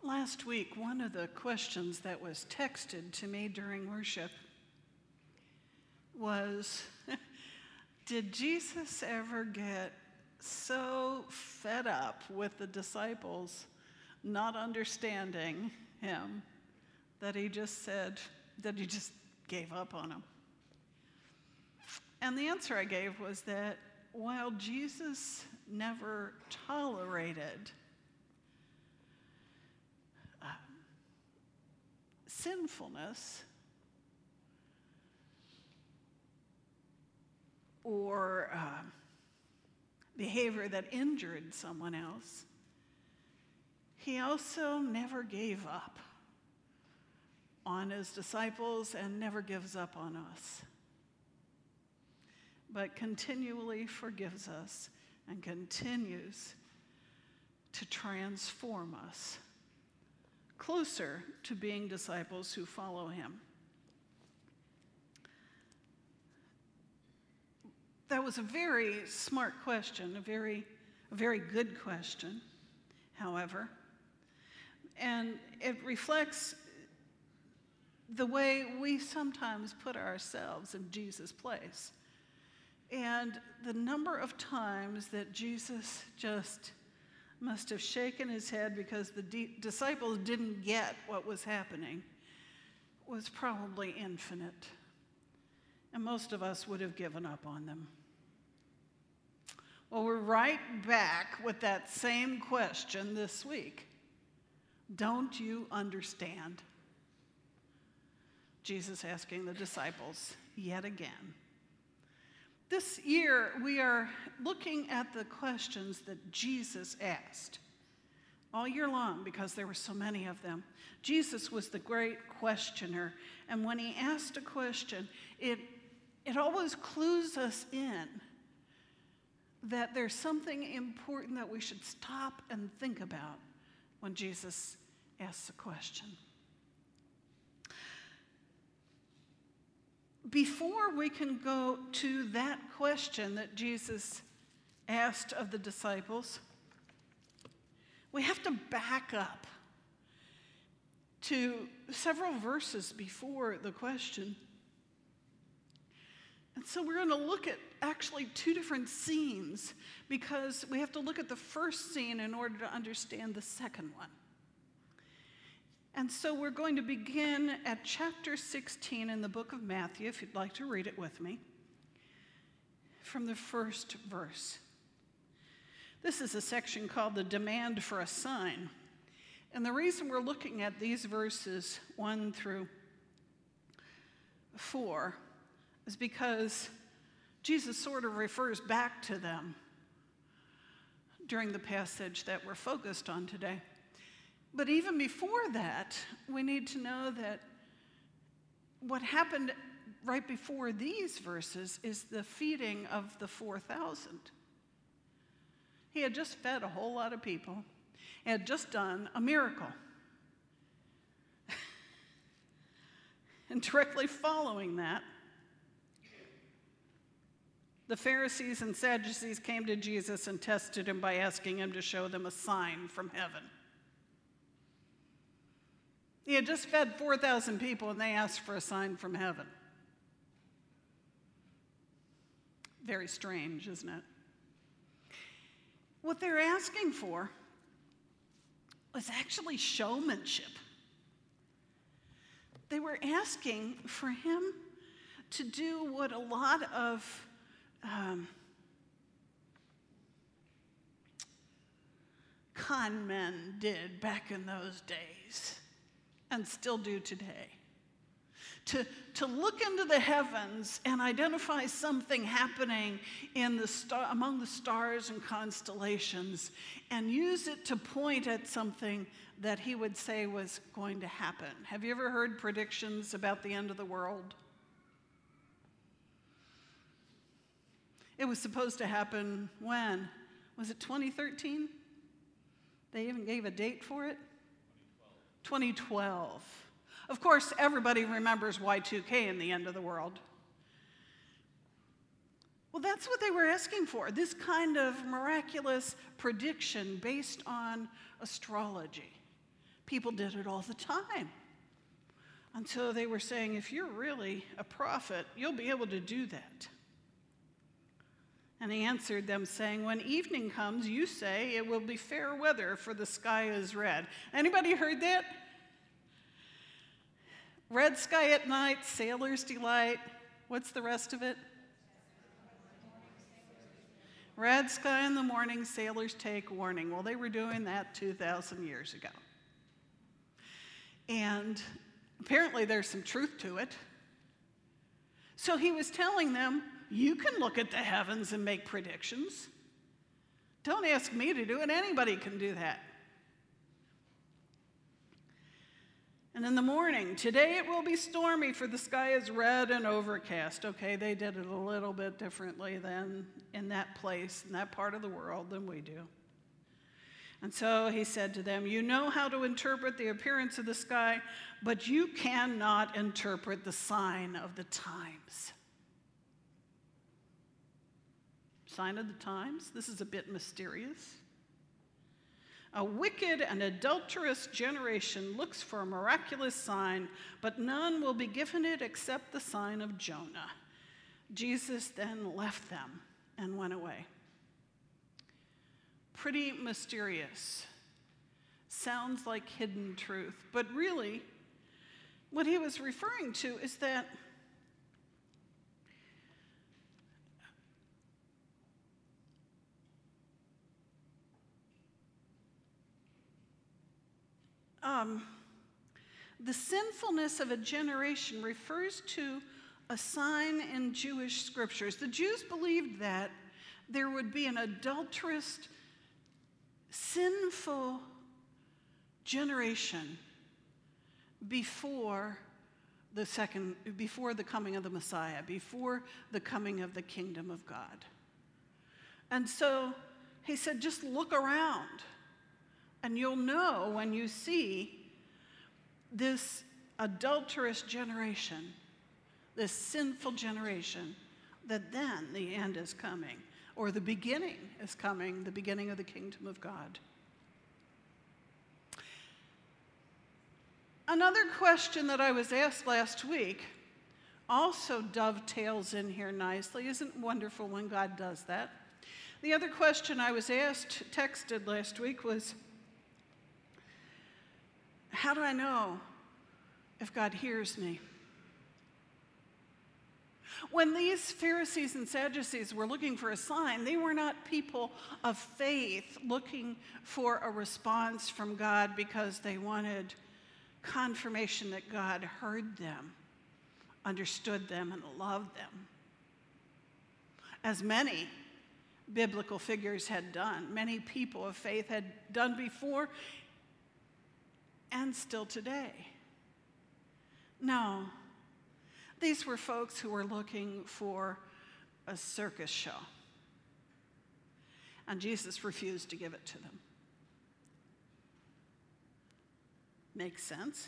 Last week, one of the questions that was texted to me during worship was, did Jesus ever get so fed up with the disciples not understanding him that he just gave up on them? And the answer I gave was that while Jesus never tolerated sinfulness or behavior that injured someone else, he also never gave up on his disciples and never gives up on us, but continually forgives us and continues to transform us closer to being disciples who follow him. That was a very smart question, a very good question, however, and it reflects the way we sometimes put ourselves in Jesus' place. And the number of times that Jesus just must have shaken his head because the disciples didn't get what was happening was probably infinite. And most of us would have given up on them. Well, we're right back with that same question this week. Don't you understand? Jesus asking the disciples yet again. This year, we are looking at the questions that Jesus asked all year long because there were so many of them. Jesus was the great questioner, and when he asked a question, it always clues us in that there's something important that we should stop and think about when Jesus asks a question. Before we can go to that question that Jesus asked of the disciples, we have to back up to several verses before the question. And so we're going to look at actually two different scenes because we have to look at the first scene in order to understand the second one. And so we're going to begin at chapter 16 in the book of Matthew, if you'd like to read it with me, from the first verse. This is a section called the demand for a sign. And the reason we're looking at these verses 1 through 4 is because Jesus sort of refers back to them during the passage that we're focused on today. But even before that, we need to know that what happened right before these verses is the feeding of the 4,000. He had just fed a whole lot of people. He had just done a miracle. And directly following that, the Pharisees and Sadducees came to Jesus and tested him by asking him to show them a sign from heaven. He had just fed 4,000 people, and they asked for a sign from heaven. Very strange, isn't it? What they're asking for was actually showmanship. They were asking for him to do what a lot of con men did back in those days. And still do today. To look into the heavens and identify something happening in among the stars and constellations and use it to point at something that he would say was going to happen. Have you ever heard predictions about the end of the world? It was supposed to happen when? Was it 2013? They even gave a date for it? 2012. Of course, everybody remembers Y2K and the end of the world. Well, that's what they were asking for, this kind of miraculous prediction based on astrology, People did it all the time. And so they were saying, if you're really a prophet, you'll be able to do that. And he answered them, saying, when evening comes, you say it will be fair weather, for the sky is red. Anybody heard that? Red sky at night, sailor's delight. What's the rest of it? Red sky in the morning, sailors take warning. Well, they were doing that 2,000 years ago. And apparently there's some truth to it. So he was telling them, you can look at the heavens and make predictions. Don't ask me to do it. Anybody can do that. And in the morning, today it will be stormy, for the sky is red and overcast. Okay, they did it a little bit differently than in that place, in that part of the world, than we do. And so he said to them, you know how to interpret the appearance of the sky, but you cannot interpret the sign of the times. Sign of the times? This is a bit mysterious. A wicked and adulterous generation looks for a miraculous sign, but none will be given it except the sign of Jonah. Jesus then left them and went away. Pretty mysterious. Sounds like hidden truth. But really, what he was referring to is that the sinfulness of a generation refers to a sign in Jewish scriptures. The Jews believed that there would be an adulterous, sinful generation before the coming of the Messiah, before the coming of the kingdom of God. And so he said, just look around. And you'll know when you see this adulterous generation, this sinful generation, that then the end is coming, or the beginning is coming, the beginning of the kingdom of God. Another question that I was asked last week also dovetails in here nicely. Isn't it wonderful when God does that? The other question I was texted last week was, how do I know if God hears me? When these Pharisees and Sadducees were looking for a sign, they were not people of faith looking for a response from God because they wanted confirmation that God heard them, understood them, and loved them. As many biblical figures had done, many people of faith had done before, and still today. No, these were folks who were looking for a circus show. And Jesus refused to give it to them. Makes sense?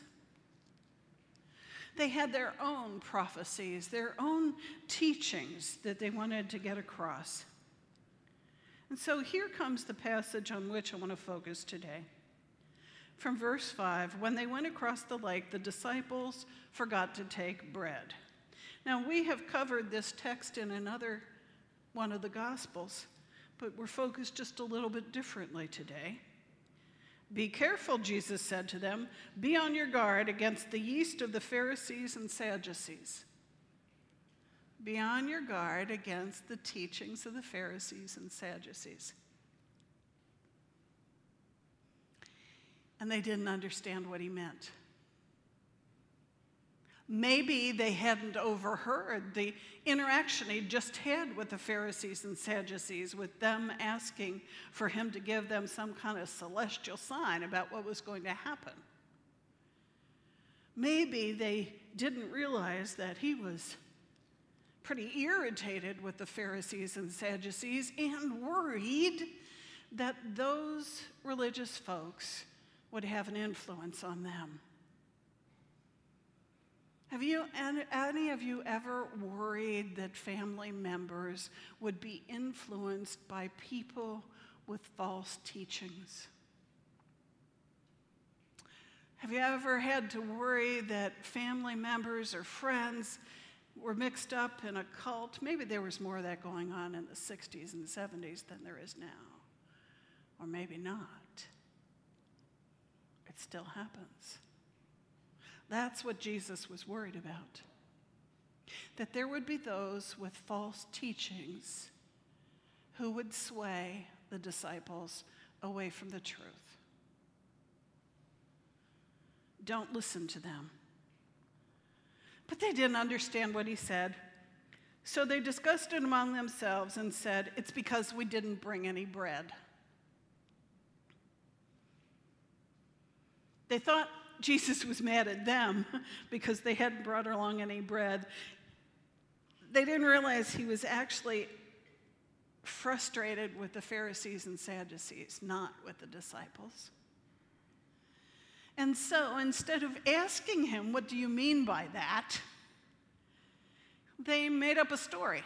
They had their own prophecies, their own teachings that they wanted to get across. And so here comes the passage on which I want to focus today. From verse 5, when they went across the lake, the disciples forgot to take bread. Now, we have covered this text in another one of the Gospels, but we're focused just a little bit differently today. Be careful, Jesus said to them. Be on your guard against the yeast of the Pharisees and Sadducees. Be on your guard against the teachings of the Pharisees and Sadducees. And they didn't understand what he meant. Maybe they hadn't overheard the interaction he just had with the Pharisees and Sadducees, with them asking for him to give them some kind of celestial sign about what was going to happen. Maybe they didn't realize that he was pretty irritated with the Pharisees and Sadducees and worried that those religious folks would have an influence on them. Have any of you ever worried that family members would be influenced by people with false teachings? Have you ever had to worry that family members or friends were mixed up in a cult? Maybe there was more of that going on in the 60s and 70s than there is now. Or maybe not. It still happens. That's what Jesus was worried about. That there would be those with false teachings who would sway the disciples away from the truth. Don't listen to them. But they didn't understand what he said. So they discussed it among themselves and said, "It's because we didn't bring any bread." They thought Jesus was mad at them because they hadn't brought along any bread. They didn't realize he was actually frustrated with the Pharisees and Sadducees, not with the disciples. And so instead of asking him, "What do you mean by that?" they made up a story.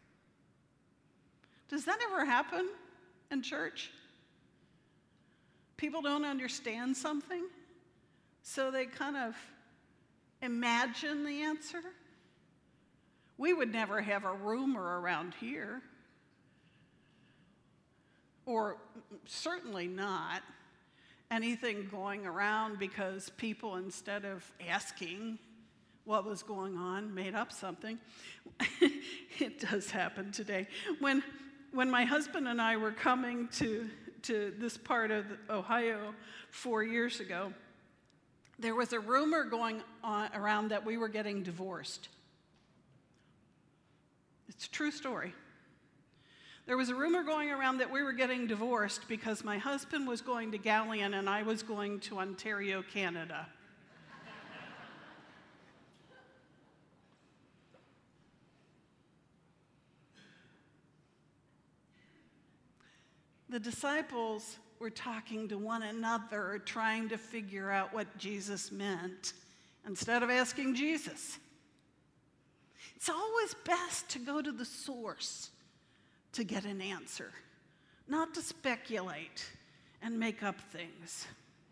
Does that ever happen in church? People don't understand something, so they kind of imagine the answer. We would never have a rumor around here, or certainly not anything going around because people, instead of asking what was going on, made up something. It does happen today. When my husband and I were coming to this part of Ohio 4 years ago, there was a rumor going on around that we were getting divorced. It's a true story. There was a rumor going around that we were getting divorced because my husband was going to Galion and I was going to Ontario, Canada. The disciples were talking to one another, trying to figure out what Jesus meant, instead of asking Jesus. It's always best to go to the source to get an answer, not to speculate and make up things.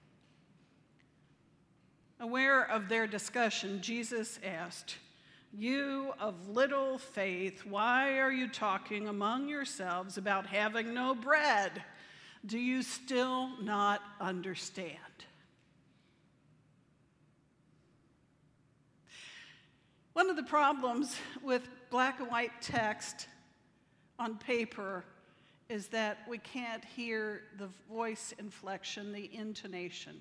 Aware of their discussion, Jesus asked, "You of little faith, why are you talking among yourselves about having no bread? Do you still not understand?" One of the problems with black and white text on paper is that we can't hear the voice inflection, the intonation.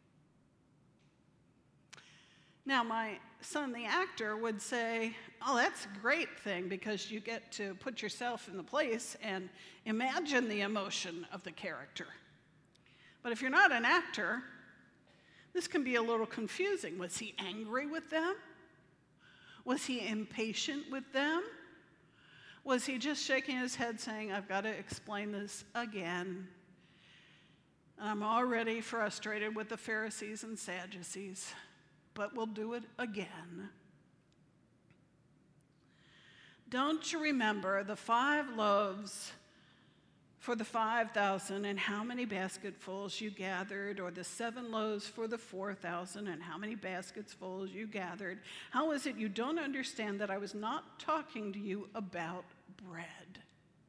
Now, my son, the actor, would say, "Oh, that's a great thing because you get to put yourself in the place and imagine the emotion of the character." But if you're not an actor, this can be a little confusing. Was he angry with them? Was he impatient with them? Was he just shaking his head saying, "I've got to explain this again. I'm already frustrated with the Pharisees and Sadducees, but we'll do it again"? Don't you remember the 5 loaves for the 5,000 and how many basketfuls you gathered, or the 7 loaves for the 4,000 and how many basketfuls you gathered? How is it you don't understand that I was not talking to you about bread?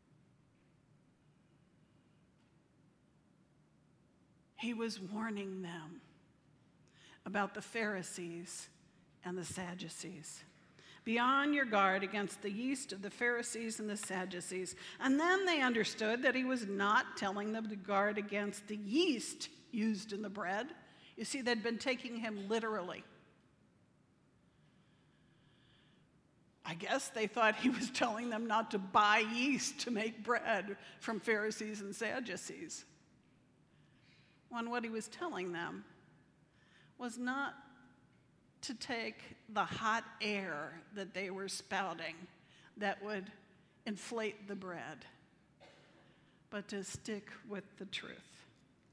He was warning them about the Pharisees and the Sadducees. Be on your guard against the yeast of the Pharisees and the Sadducees. And then they understood that he was not telling them to guard against the yeast used in the bread. You see, they'd been taking him literally. I guess they thought he was telling them not to buy yeast to make bread from Pharisees and Sadducees, when what he was telling them was not to take the hot air that they were spouting that would inflate the bread, but to stick with the truth.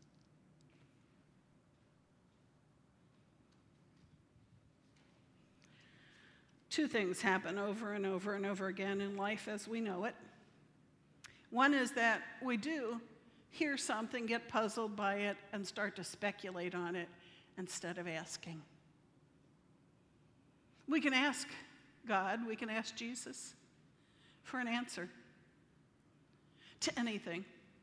Two things happen over and over and over again in life as we know it. One is that we do hear something, get puzzled by it, and start to speculate on it, instead of asking. We can ask God, we can ask Jesus for an answer to anything.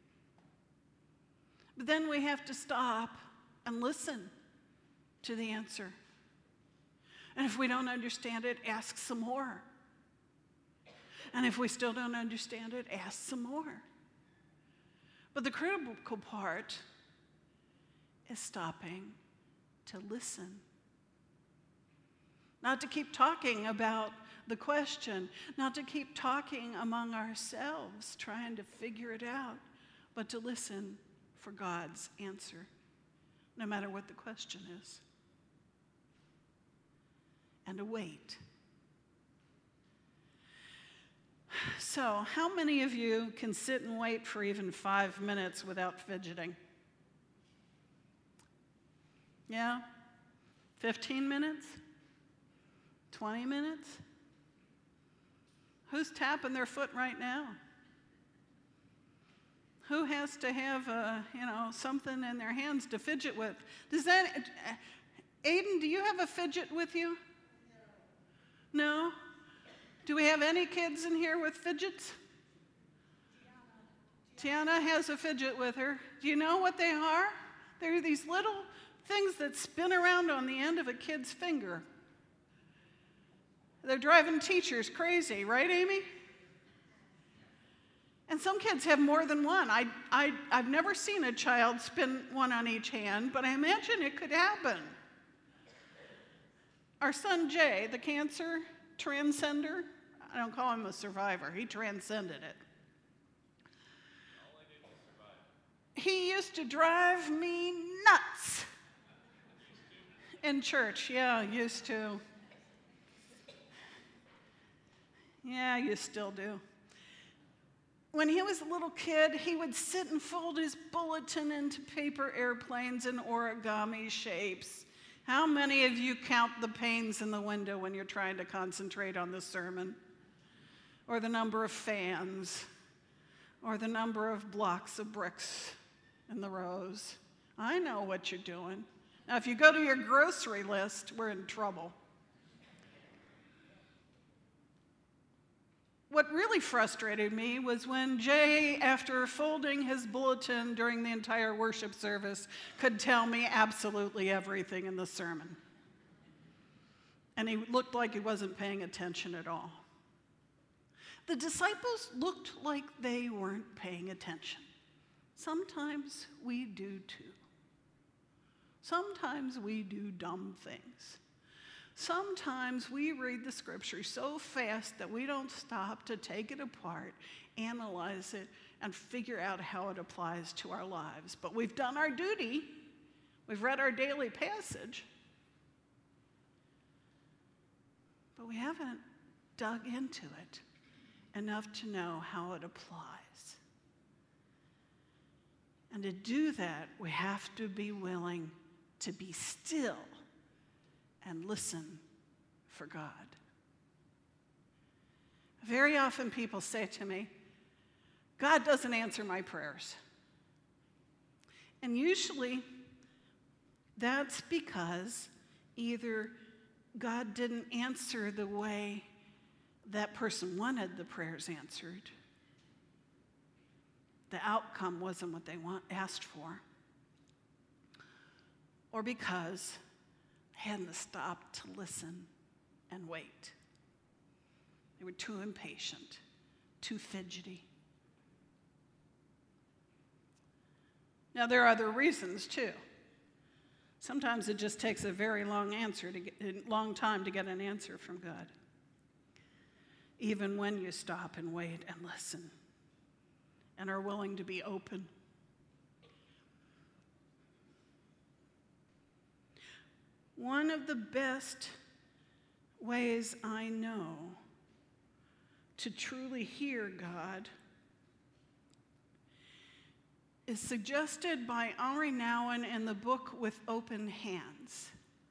But then we have to stop and listen to the answer. And if we don't understand it, ask some more. And if we still don't understand it, ask some more. But the critical part is stopping to listen. Not to keep talking about the question, not to keep talking among ourselves, trying to figure it out, but to listen for God's answer, no matter what the question is. And to wait. So, how many of you can sit and wait for even 5 minutes without fidgeting? Yeah? 15 minutes? 20 minutes? Who's tapping their foot right now? Who has to have something in their hands to fidget with? Aiden, do you have a fidget with you? No? Do we have any kids in here with fidgets? Tiana has a fidget with her. Do you know what they are? They're these little things that spin around on the end of a kid's finger. They're driving teachers crazy, right, Amy? And some kids have more than one. I've never seen a child spin one on each hand, but I imagine it could happen. Our son Jay, the cancer transcender, I don't call him a survivor, he transcended it. All I did was survive. He used to drive me nuts. In church, yeah, used to. Yeah, you still do. When he was a little kid, he would sit and fold his bulletin into paper airplanes and origami shapes. How many of you count the panes in the window when you're trying to concentrate on the sermon? Or the number of fans? Or the number of blocks of bricks in the rows? I know what you're doing. Now, if you go to your grocery list, we're in trouble. What really frustrated me was when Jay, after folding his bulletin during the entire worship service, could tell me absolutely everything in the sermon. And he looked like he wasn't paying attention at all. The disciples looked like they weren't paying attention. Sometimes we do too. Sometimes we do dumb things. Sometimes we read the scripture so fast that we don't stop to take it apart, analyze it, and figure out how it applies to our lives. But we've done our duty. We've read our daily passage. But we haven't dug into it enough to know how it applies. And to do that, we have to be willing to be still and listen for God. Very often people say to me, God doesn't answer my prayers. And usually that's because either God didn't answer the way that person wanted the prayers answered, the outcome wasn't what they asked for, or because they hadn't stopped to listen and wait. They were too impatient, too fidgety. Now, there are other reasons, too. Sometimes it just takes a very long time to get an answer from God, even when you stop and wait and listen and are willing to be open. One of the best ways I know to truly hear God is suggested by Henri Nouwen in the book With Open Hands.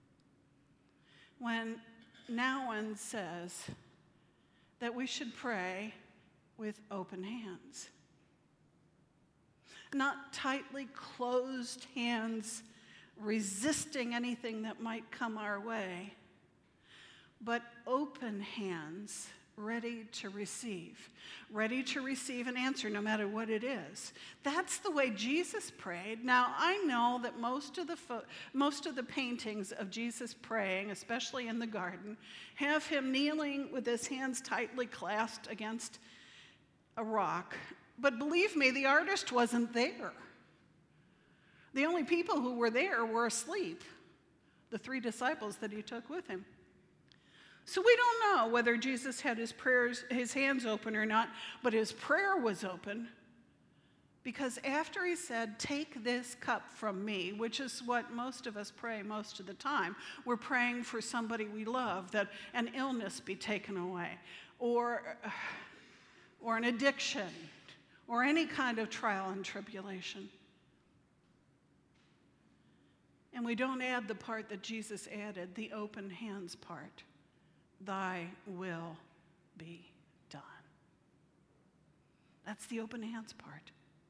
When Nouwen says that we should pray with open hands. Not tightly closed hands resisting anything that might come our way, but open hands, ready to receive an answer no matter what it is. That's the way Jesus prayed. Now, I know that most of the paintings of Jesus praying, especially in the garden, have him kneeling with his hands tightly clasped against a rock. But believe me, the artist wasn't there. The only people who were there were asleep, the 3 disciples that he took with him. So we don't know whether Jesus had his hands open or not, but his prayer was open, because after he said, "Take this cup from me," which is what most of us pray most of the time. We're praying for somebody we love, that an illness be taken away, or an addiction, or any kind of trial and tribulation. And we don't add the part that Jesus added, the open hands part. Thy will be done. That's the open hands part.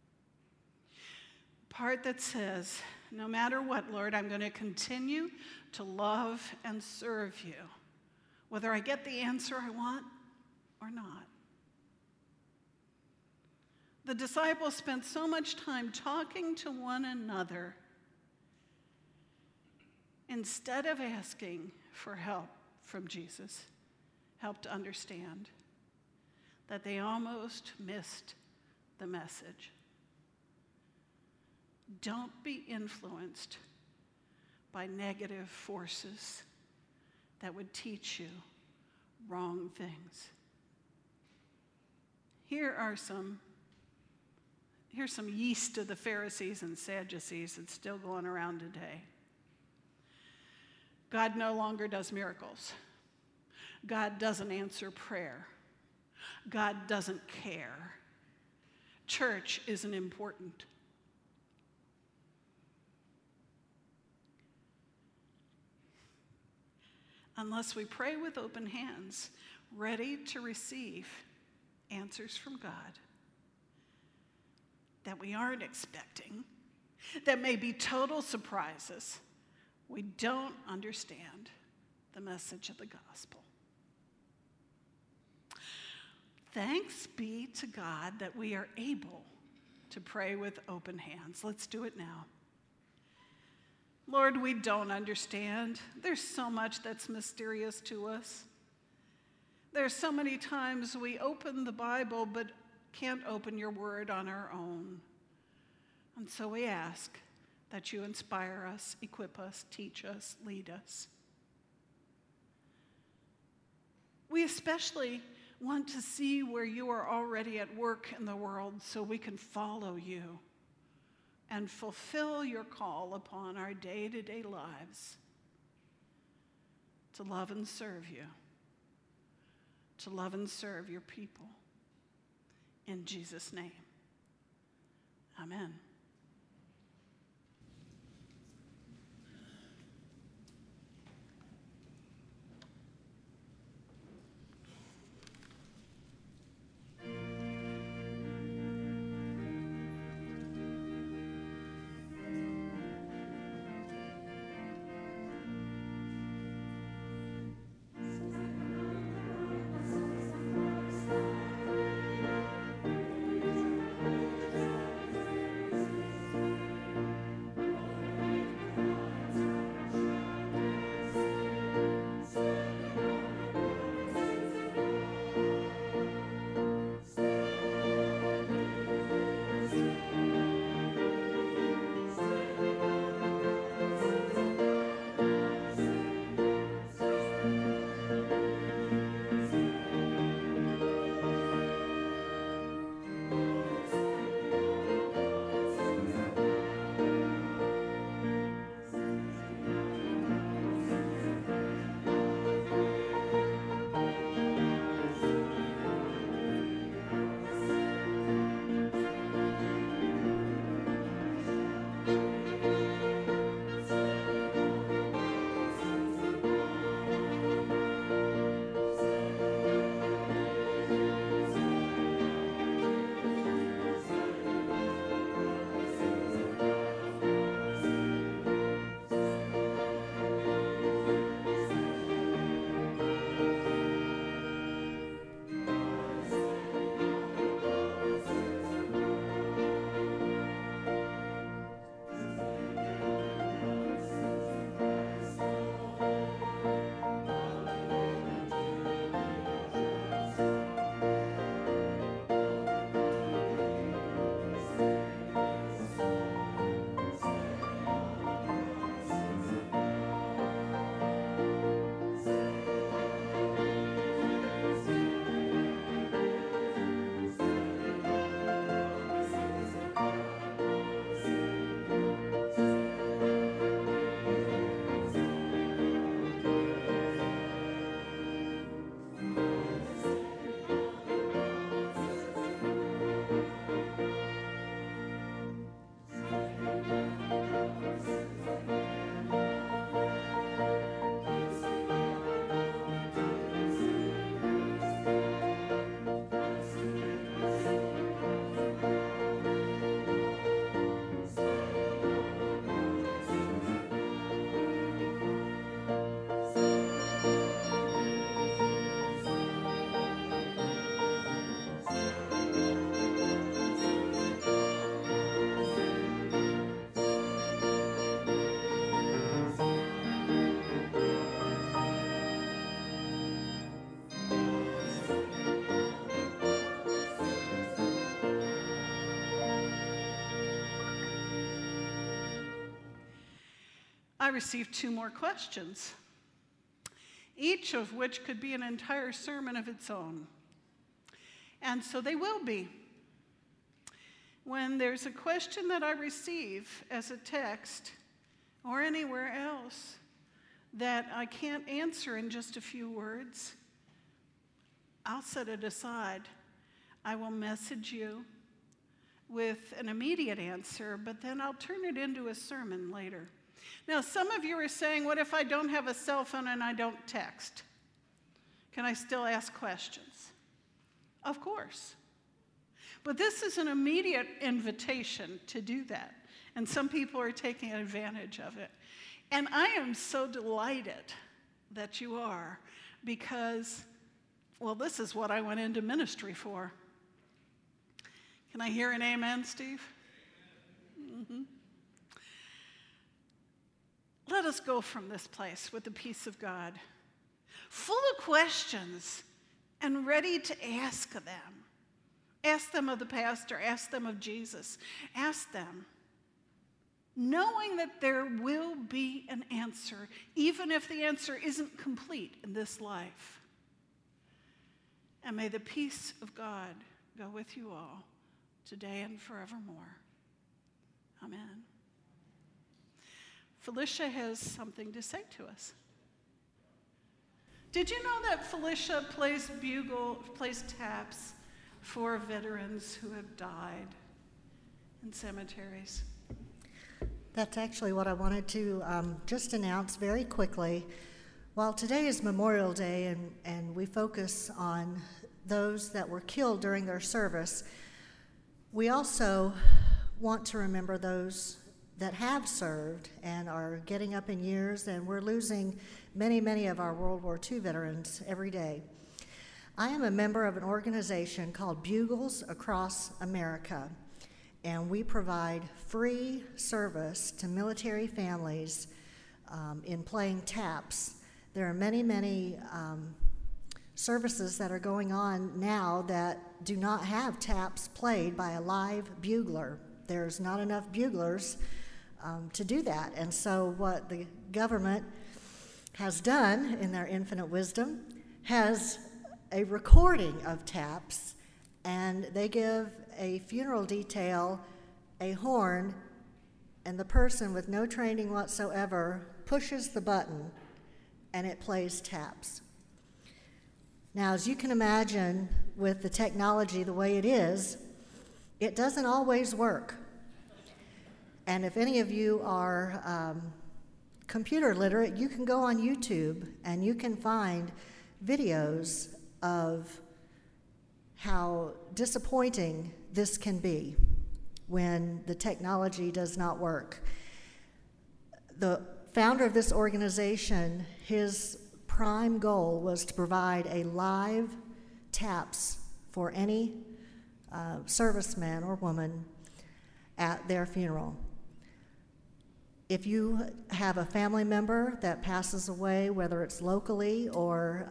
Part that says, no matter what, Lord, I'm going to continue to love and serve you, whether I get the answer I want or not. The disciples spent so much time talking to one another instead of asking for help from Jesus, help to understand, that they almost missed the message. Don't be influenced by negative forces that would teach you wrong things. Here's some yeast of the Pharisees and Sadducees that's still going around today. God no longer does miracles. God doesn't answer prayer. God doesn't care. Church isn't important. Unless we pray with open hands, ready to receive answers from God that we aren't expecting, that may be total surprises, we don't understand the message of the gospel. Thanks be to God that we are able to pray with open hands. Let's do it now. Lord, we don't understand. There's so much that's mysterious to us. There's so many times we open the Bible but can't open your word on our own. And so we ask that you inspire us, equip us, teach us, lead us. We especially want to see where you are already at work in the world so we can follow you and fulfill your call upon our day-to-day lives to love and serve you, to love and serve your people. In Jesus' name, amen. I received 2 more questions, each of which could be an entire sermon of its own. And so they will be. When there's a question that I receive as a text or anywhere else that I can't answer in just a few words, I'll set it aside. I will message you with an immediate answer, but then I'll turn it into a sermon later. Now, some of you are saying, what if I don't have a cell phone and I don't text? Can I still ask questions? Of course. But this is an immediate invitation to do that, and some people are taking advantage of it. And I am so delighted that you are, because, well, this is what I went into ministry for. Can I hear an amen, Steve? Mm-hmm. Let us go from this place with the peace of God, full of questions and ready to ask them. Ask them of the pastor, ask them of Jesus, ask them, knowing that there will be an answer, even if the answer isn't complete in this life. And may the peace of God go with you all today and forevermore. Amen. Felicia has something to say to us. Did you know that Felicia plays taps for veterans who have died in cemeteries? That's actually what I wanted to just announce very quickly. While today is Memorial Day and we focus on those that were killed during their service, we also want to remember those that have served and are getting up in years, and we're losing many, many of our World War II veterans every day. I am a member of an organization called Bugles Across America, and we provide free service to military families in playing taps. There are many, many services that are going on now that do not have taps played by a live bugler. There's not enough buglers to do that. And so what the government has done in their infinite wisdom has a recording of taps, and they give a funeral detail a horn, and the person with no training whatsoever pushes the button and it plays taps. Now, as you can imagine, with the technology the way it is, it doesn't always work. And if any of you are computer literate, you can go on YouTube and you can find videos of how disappointing this can be when the technology does not work. The founder of this organization, his prime goal was to provide a live taps for any serviceman or woman at their funeral. If you have a family member that passes away, whether it's locally or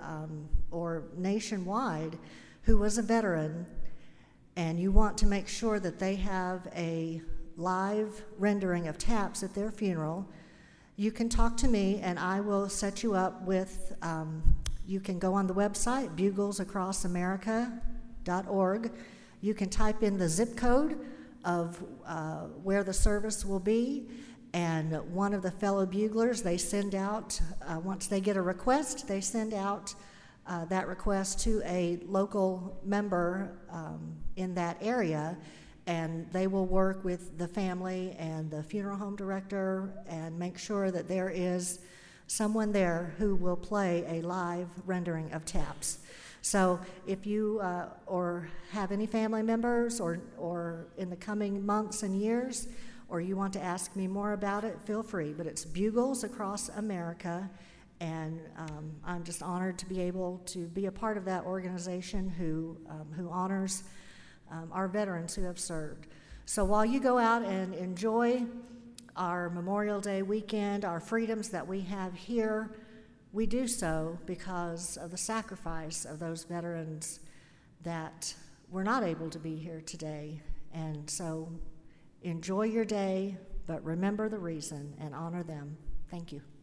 nationwide, who was a veteran, and you want to make sure that they have a live rendering of taps at their funeral, you can talk to me and I will set you up with, you can go on the website, buglesacrossamerica.org. You can type in the zip code of where the service will be, and one of the fellow buglers, they send out, once they get a request, they send out that request to a local member in that area, and they will work with the family and the funeral home director and make sure that there is someone there who will play a live rendering of taps. So if you or have any family members or in the coming months and years, or you want to ask me more about it, feel free. But it's Bugles Across America, and I'm just honored to be able to be a part of that organization who honors our veterans who have served. So while you go out and enjoy our Memorial Day weekend, our freedoms that we have here, we do so because of the sacrifice of those veterans that were not able to be here today. And so enjoy your day, but remember the reason and honor them. Thank you.